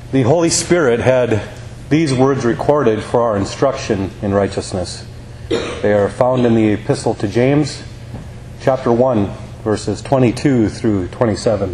The Holy Spirit had these words recorded for our instruction in righteousness. They are found in the Epistle to James, chapter 1, verses 22 through 27.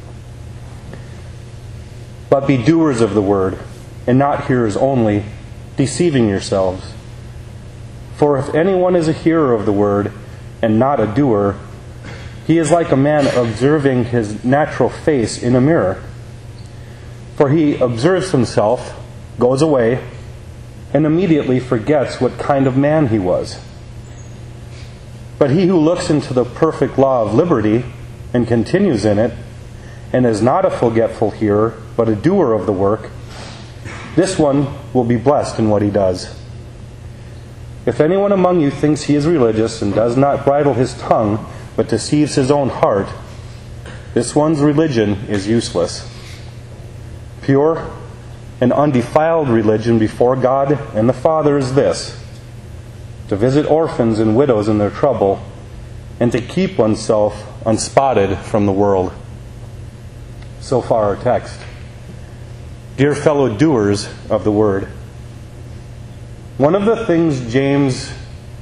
But be doers of the word, and not hearers only, deceiving yourselves. For if anyone is a hearer of the word, and not a doer, he is like a man observing his natural face in a mirror. For he observes himself, goes away, and immediately forgets what kind of man he was. But he who looks into the perfect law of liberty and continues in it, and is not a forgetful hearer, but a doer of the work, this one will be blessed in what he does. If anyone among you thinks he is religious and does not bridle his tongue, but deceives his own heart, this one's religion is useless. Pure and undefiled religion before God and the Father is this: to visit orphans and widows in their trouble, and to keep oneself unspotted from the world. So far our text. Dear fellow doers of the word, one of the things James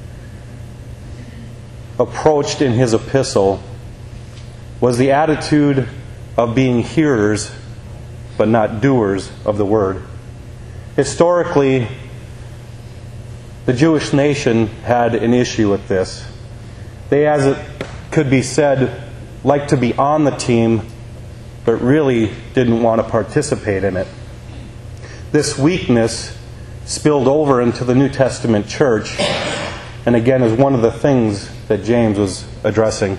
approached in his epistle was the attitude of being hearers but not doers of the word. Historically, the Jewish nation had an issue with this. They, as it could be said, liked to be on the team, but really didn't want to participate in it. This weakness spilled over into the New Testament church, and again is one of the things that James was addressing.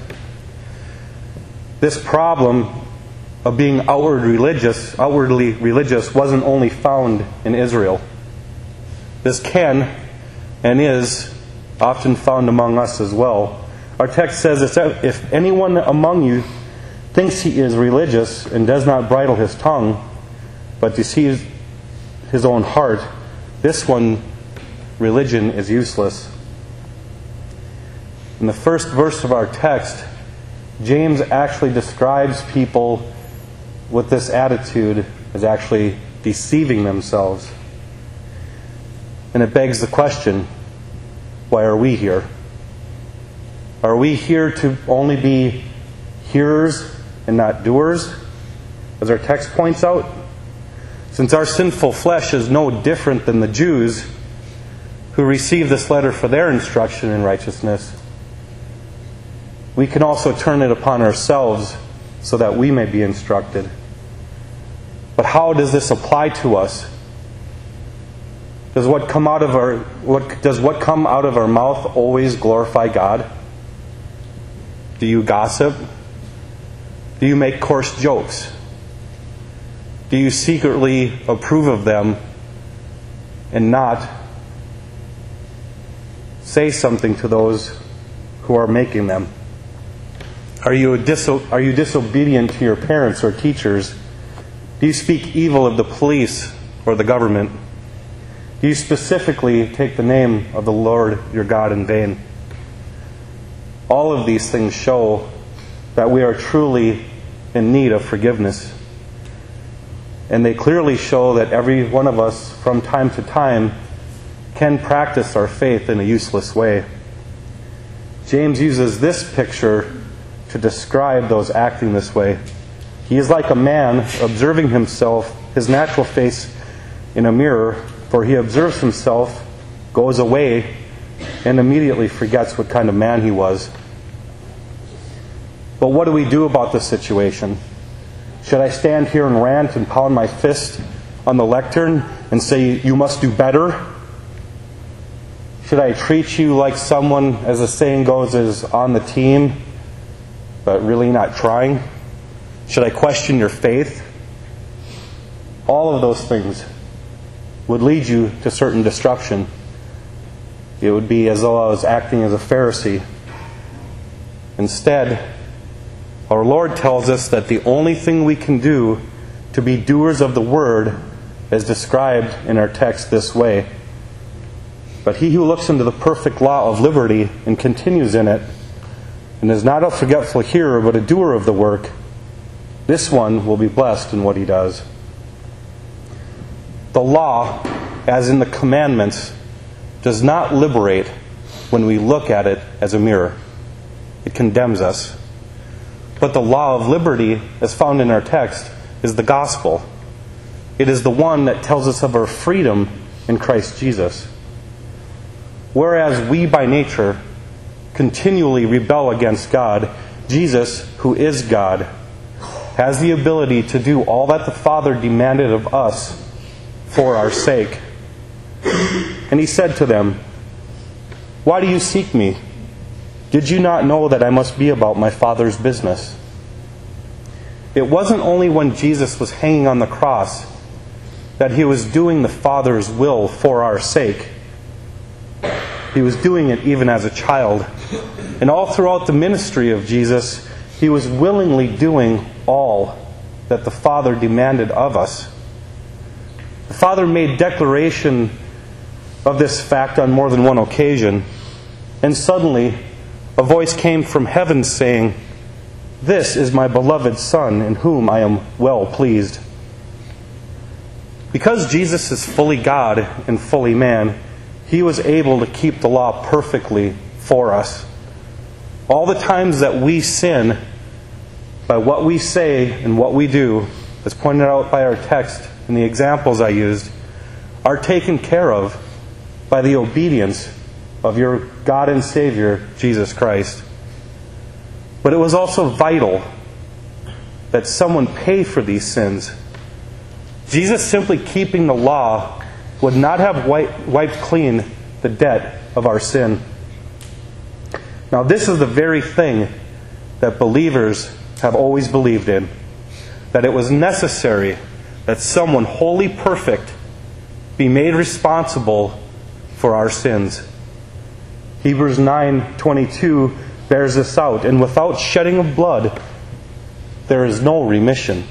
This problem of being outwardly religious wasn't only found in Israel. This can and is often found among us as well. Our text says, if anyone among you thinks he is religious and does not bridle his tongue, but deceives his own heart, this one religion is useless. In the first verse of our text, James actually describes people with this attitude as actually deceiving themselves. And it begs the question, why are we here? Are we here to only be hearers and not doers, as our text points out? Since our sinful flesh is no different than the Jews who received this letter for their instruction in righteousness, we can also turn it upon ourselves so that we may be instructed. But how does this apply to us? Does what come out of our mouth always glorify God? Do you gossip? Do you make coarse jokes? Do you secretly approve of them and not say something to those who are making them? Are you disobedient to your parents or teachers? Do you speak evil of the police or the government? Do you specifically take the name of the Lord your God in vain? All of these things show that we are truly in need of forgiveness. And they clearly show that every one of us, from time to time, can practice our faith in a useless way. James uses this picture to describe those acting this way. He is like a man observing himself, his natural face, in a mirror, for he observes himself, goes away, and immediately forgets what kind of man he was. But what do we do about this situation? Should I stand here and rant and pound my fist on the lectern and say, you must do better? Should I treat you like someone, as the saying goes, is on the team, but really not trying? Should I question your faith? All of those things would lead you to certain destruction. It would be as though I was acting as a Pharisee. Instead, our Lord tells us that the only thing we can do to be doers of the word is described in our text this way: but he who looks into the perfect law of liberty and continues in it, and is not a forgetful hearer but a doer of the work, this one will be blessed in what he does. The law, as in the commandments, does not liberate when we look at it as a mirror. It condemns us. But the law of liberty, as found in our text, is the gospel. It is the one that tells us of our freedom in Christ Jesus. Whereas we by nature continually rebel against God, Jesus, who is God, has the ability to do all that the Father demanded of us for our sake. And he said to them, "Why do you seek me? Did you not know that I must be about my Father's business?" It wasn't only when Jesus was hanging on the cross that he was doing the Father's will for our sake. He was doing it even as a child. And all throughout the ministry of Jesus, he was willingly doing all that the Father demanded of us. The Father made declaration of this fact on more than one occasion, and suddenly a voice came from heaven saying, "This is my beloved Son, in whom I am well pleased." Because Jesus is fully God and fully man, he was able to keep the law perfectly for us. All the times that we sin by what we say and what we do, as pointed out by our text and the examples I used, are taken care of by the obedience of your God and Savior, Jesus Christ. But it was also vital that someone pay for these sins. Jesus simply keeping the law would not have wiped clean the debt of our sin. Now, this is the very thing that believers have always believed in, that it was necessary that someone wholly perfect be made responsible for our sins. Hebrews 9:22 bears this out, "And without shedding of blood, there is no remission."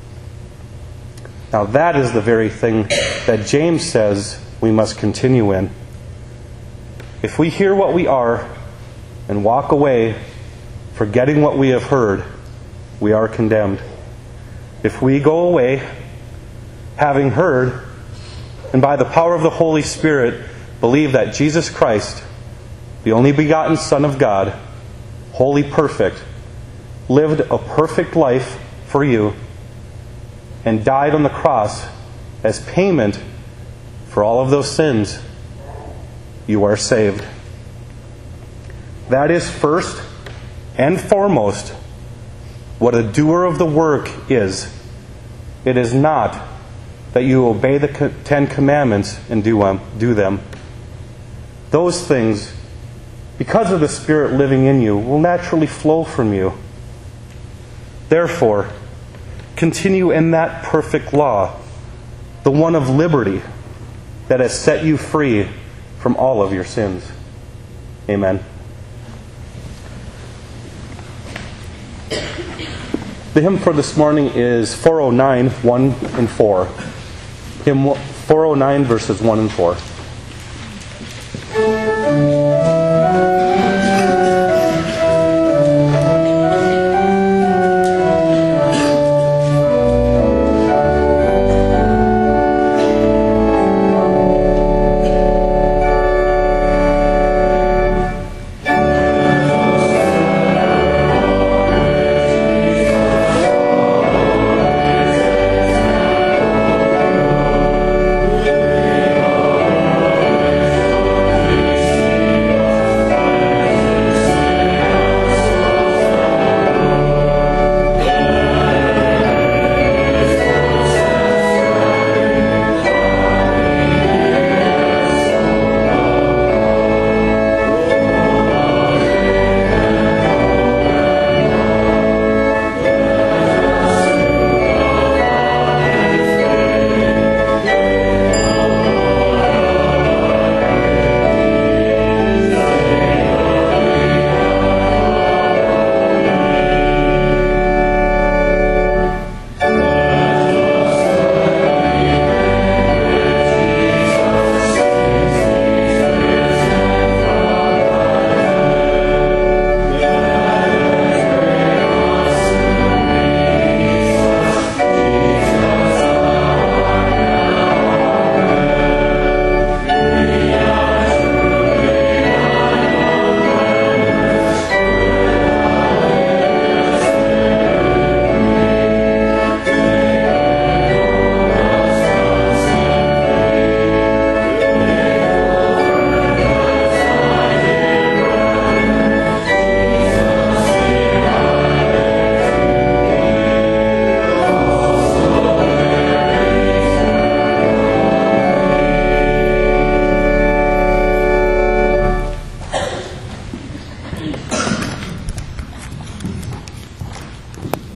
Now that is the very thing that James says we must continue in. If we hear what we are and walk away, forgetting what we have heard, we are condemned. If we go away, having heard, and by the power of the Holy Spirit, believe that Jesus Christ, the only begotten Son of God, wholly perfect, lived a perfect life for you, and died on the cross as payment for all of those sins, you are saved. That is first and foremost what a doer of the work is. It is not that you obey the 10 Commandments and do them. Those things, because of the Spirit living in you, will naturally flow from you. Therefore, continue in that perfect law, the one of liberty that has set you free from all of your sins. Amen. The hymn for this morning is 409, 1 and 4. Hymn 409, verses 1 and 4.